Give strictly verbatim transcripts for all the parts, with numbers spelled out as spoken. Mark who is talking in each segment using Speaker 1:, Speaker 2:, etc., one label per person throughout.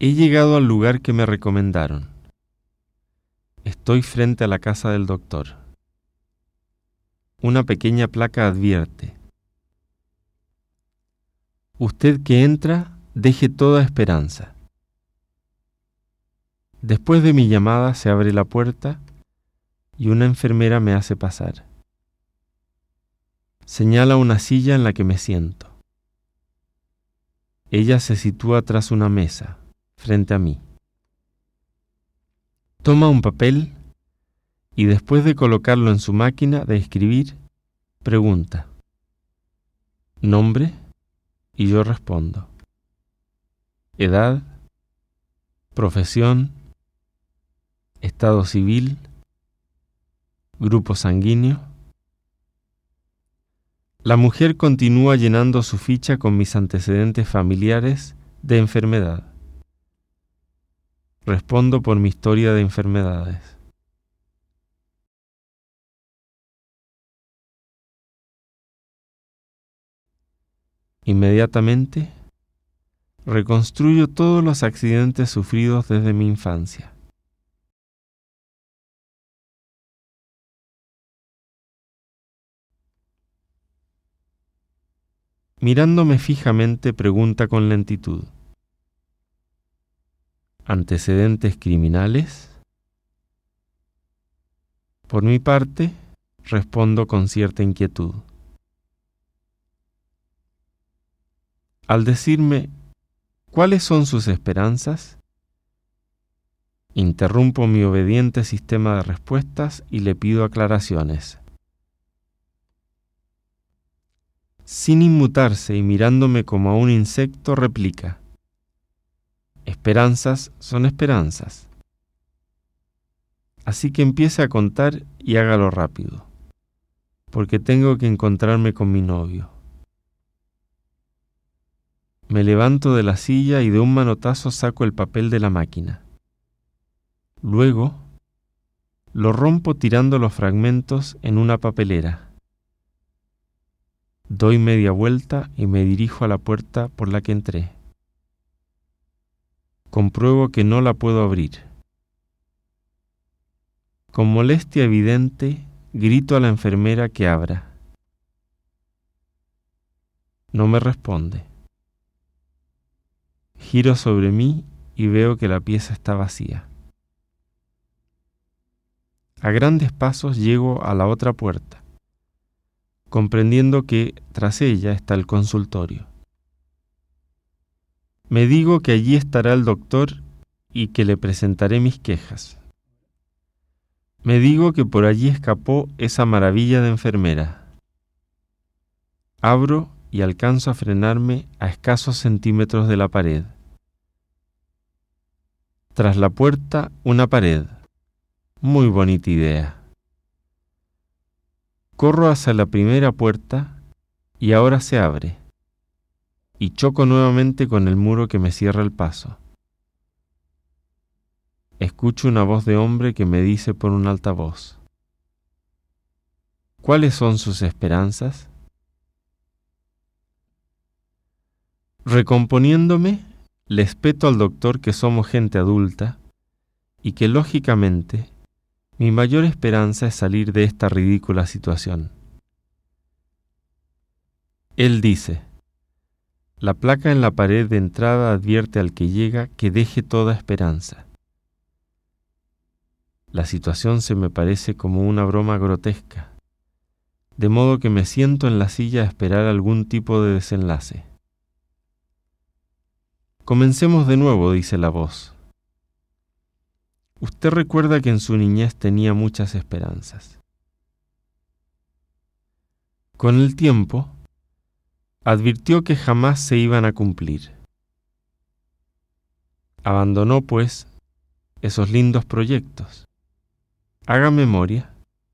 Speaker 1: He llegado al lugar que me recomendaron. Estoy frente a la casa del doctor. Una pequeña placa advierte: usted que entra, deje toda esperanza. Después de mi llamada se abre la puerta y una enfermera me hace pasar. Señala una silla en la que me siento. Ella se sitúa tras una mesa, frente a mí. Toma un papel y después de colocarlo en su máquina de escribir, pregunta: ¿nombre? Y yo respondo: edad, profesión, estado civil, grupo sanguíneo. La mujer continúa llenando su ficha con mis antecedentes familiares de enfermedad. Respondo por mi historia de enfermedades. Inmediatamente, reconstruyo todos los accidentes sufridos desde mi infancia. Mirándome fijamente, pregunta con lentitud: ¿antecedentes criminales? Por mi parte, respondo con cierta inquietud. Al decirme ¿cuáles son sus esperanzas?, interrumpo mi obediente sistema de respuestas y le pido aclaraciones. Sin inmutarse y mirándome como a un insecto, replica: esperanzas son esperanzas. Así que empiece a contar y hágalo rápido, porque tengo que encontrarme con mi novio. Me levanto de la silla y de un manotazo saco el papel de la máquina. Luego, lo rompo tirando los fragmentos en una papelera. Doy media vuelta y me dirijo a la puerta por la que entré. Compruebo que no la puedo abrir. Con molestia evidente, grito a la enfermera que abra. No me responde. Giro sobre mí y veo que la pieza está vacía. A grandes pasos llego a la otra puerta, comprendiendo que tras ella está el consultorio. Me digo que allí estará el doctor y que le presentaré mis quejas. Me digo que por allí escapó esa maravilla de enfermera. Abro y alcanzo a frenarme a escasos centímetros de la pared. Tras la puerta, una pared. Muy bonita idea. Corro hacia la primera puerta y ahora se abre, y choco nuevamente con el muro que me cierra el paso. Escucho una voz de hombre que me dice por un altavoz: ¿cuáles son sus esperanzas? Recomponiéndome, le espeto al doctor que somos gente adulta y que lógicamente mi mayor esperanza es salir de esta ridícula situación. Él dice: la placa en la pared de entrada advierte al que llega que deje toda esperanza. La situación se me parece como una broma grotesca, de modo que me siento en la silla a esperar algún tipo de desenlace. Comencemos de nuevo, dice la voz. Usted recuerda que en su niñez tenía muchas esperanzas. Con el tiempo, advirtió que jamás se iban a cumplir. Abandonó, pues, esos lindos proyectos. Haga memoria.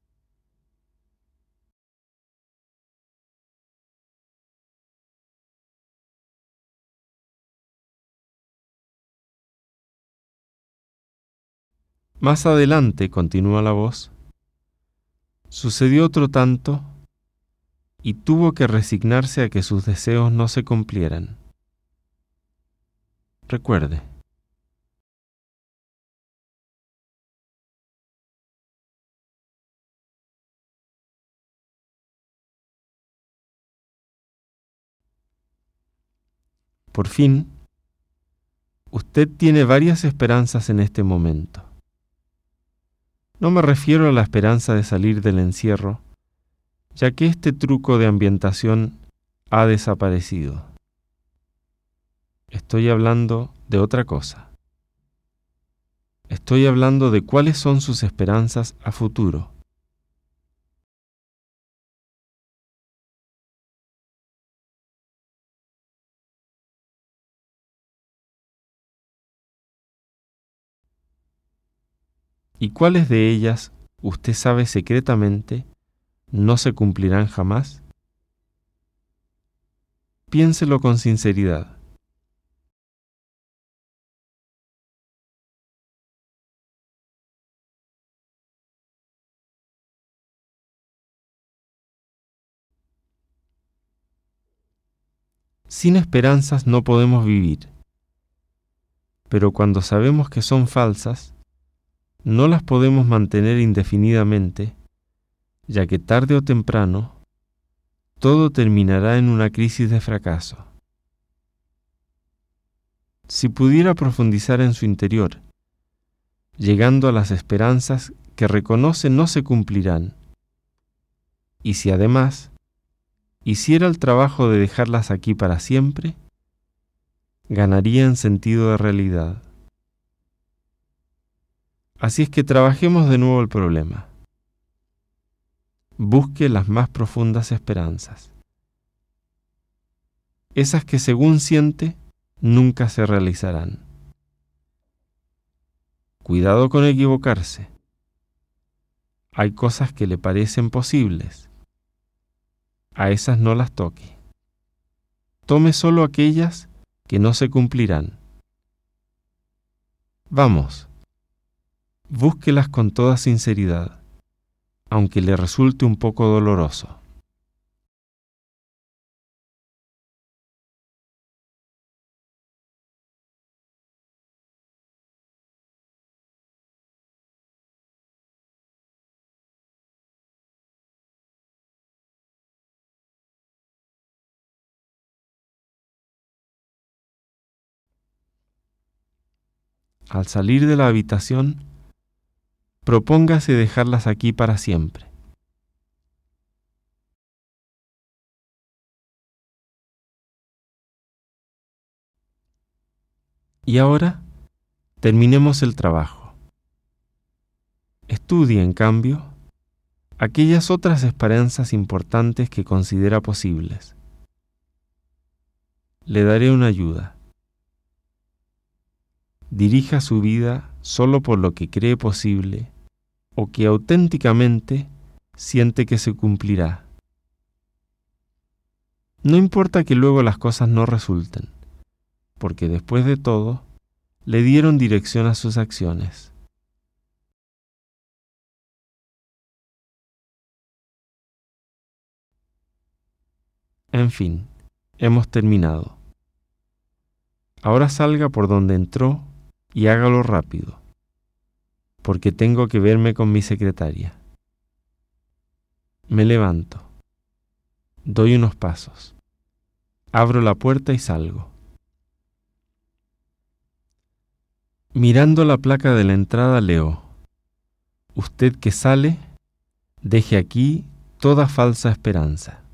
Speaker 1: Más adelante, continúa la voz, sucedió otro tanto y tuvo que resignarse a que sus deseos no se cumplieran. Recuerde, Por fin, usted tiene varias esperanzas en este momento. No me refiero a la esperanza de salir del encierro, ya que este truco de ambientación ha desaparecido. Estoy hablando de otra cosa. Estoy hablando de cuáles son sus esperanzas a futuro. ¿Y cuáles de ellas usted sabe secretamente no se cumplirán jamás? Piénselo con sinceridad. Sin esperanzas no podemos vivir, pero cuando sabemos que son falsas, no las podemos mantener indefinidamente, ya que tarde o temprano, todo terminará en una crisis de fracaso. Si pudiera profundizar en su interior, llegando a las esperanzas que reconoce no se cumplirán, y si además hiciera el trabajo de dejarlas aquí para siempre, ganaría en sentido de realidad. Así es que trabajemos de nuevo el problema. Busque las más profundas esperanzas. Esas que según siente, nunca se realizarán. Cuidado con equivocarse. Hay cosas que le parecen posibles. A esas no las toque. Tome solo aquellas que no se cumplirán. Vamos, búsquelas con toda sinceridad, aunque le resulte un poco doloroso. Al salir de la habitación, propóngase dejarlas aquí para siempre. Y ahora, terminemos el trabajo. Estudie, en cambio, aquellas otras esperanzas importantes que considera posibles. Le daré una ayuda. Dirija su vida solo por lo que cree posible o que auténticamente siente que se cumplirá. No importa que luego las cosas no resulten, porque después de todo, le dieron dirección a sus acciones. En fin, hemos terminado. Ahora salga por donde entró y hágalo rápido, porque tengo que verme con mi secretaria. Me levanto, doy unos pasos, abro la puerta y salgo. Mirando la placa de la entrada leo: usted que sale, deje aquí toda falsa esperanza.